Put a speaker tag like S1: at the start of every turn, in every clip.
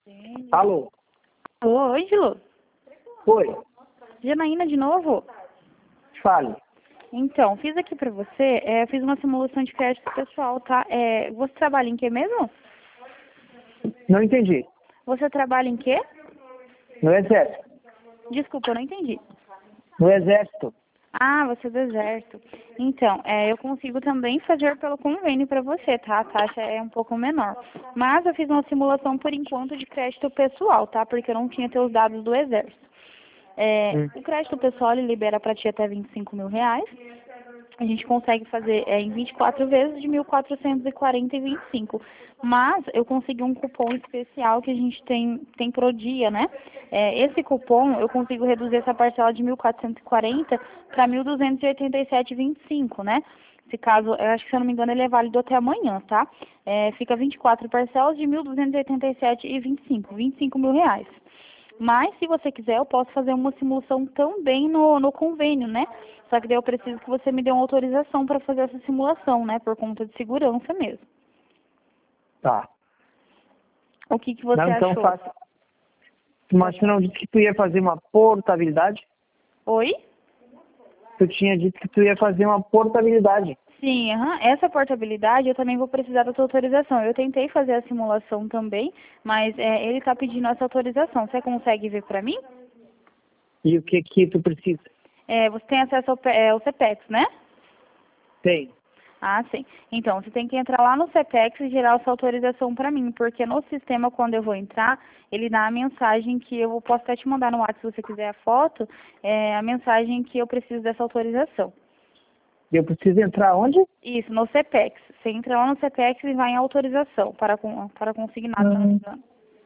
S1: Alô?
S2: Alô, oi, Gilo.
S1: Oi,
S2: Janaína de novo?
S1: fale.
S2: Então, fiz aqui pra você, fiz uma simulação de crédito pessoal, tá? Você trabalha em quê mesmo?
S1: Não entendi.
S2: Você trabalha em quê?
S1: No exército.
S2: Desculpa, eu não entendi.
S1: No exército.
S2: Ah, você é do exército. Então, eu consigo também fazer pelo convênio para você, tá? A taxa é um pouco menor. Mas eu fiz uma simulação por enquanto de crédito pessoal, tá? Porque eu não tinha teus dados do exército. O crédito pessoal ele libera para ti até R$ 25.000. A gente consegue fazer em 24 vezes de 1.440,25. Mas eu consegui um cupom especial que a gente tem pro dia, né? Esse cupom eu consigo reduzir essa parcela de 1.440 para 1.287,25, né? Esse caso, eu acho que se eu não me engano, ele é válido até amanhã, tá? Fica 24 parcelas de 1.287,25, R$ 25.000. Mas, se você quiser, eu posso fazer uma simulação também no convênio, né? Só que daí eu preciso que você me dê uma autorização para fazer essa simulação, né? Por conta de segurança mesmo.
S1: Tá.
S2: O que você
S1: Não, então
S2: achou?
S1: faça. Mas tu não disse que tu ia fazer uma portabilidade?
S2: Oi?
S1: Tu tinha dito que tu ia fazer uma portabilidade.
S2: Sim, essa portabilidade eu também vou precisar da sua autorização. Eu tentei fazer a simulação também, mas ele está pedindo essa autorização. Você consegue ver para mim?
S1: E o que tu precisa?
S2: Você tem acesso ao CPEX, né?
S1: Tem.
S2: Ah, sim. Então, você tem que entrar lá no CPEX e gerar essa autorização para mim, porque no sistema, quando eu vou entrar, ele dá a mensagem que eu posso até te mandar no WhatsApp se você quiser a foto, a mensagem que eu preciso dessa autorização.
S1: Eu preciso entrar onde?
S2: Isso, no CPEX. Você entra lá no CPEX e vai em autorização para consignado, se eu não me engano.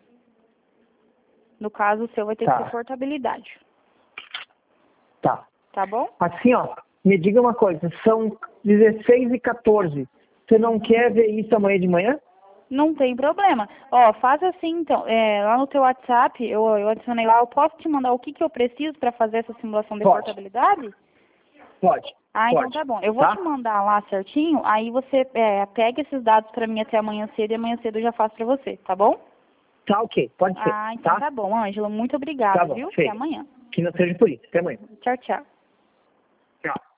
S2: No caso, o seu vai ter que ser
S1: Tá.
S2: portabilidade.
S1: Tá.
S2: Tá bom?
S1: Assim, ó, me diga uma coisa, são 16h14. Você não quer ver isso amanhã de manhã?
S2: Não tem problema. Ó, faz assim então, lá no teu WhatsApp, eu adicionei lá, eu posso te mandar o que eu preciso para fazer essa simulação de
S1: Pode.
S2: portabilidade?
S1: Pode.
S2: Ah, então
S1: Pode.
S2: tá bom. Eu vou te
S1: Tá?
S2: mandar lá certinho, aí você pega esses dados para mim até amanhã cedo e amanhã cedo eu já faço para você, tá bom?
S1: Tá, ok. Pode ser.
S2: Ah, então
S1: Tá?
S2: tá bom, Ângela. Muito
S1: Tá
S2: obrigada,
S1: bom.
S2: viu? Até
S1: Feio.
S2: amanhã.
S1: Que não seja por isso. Até amanhã.
S2: Tchau, tchau.
S1: Tchau.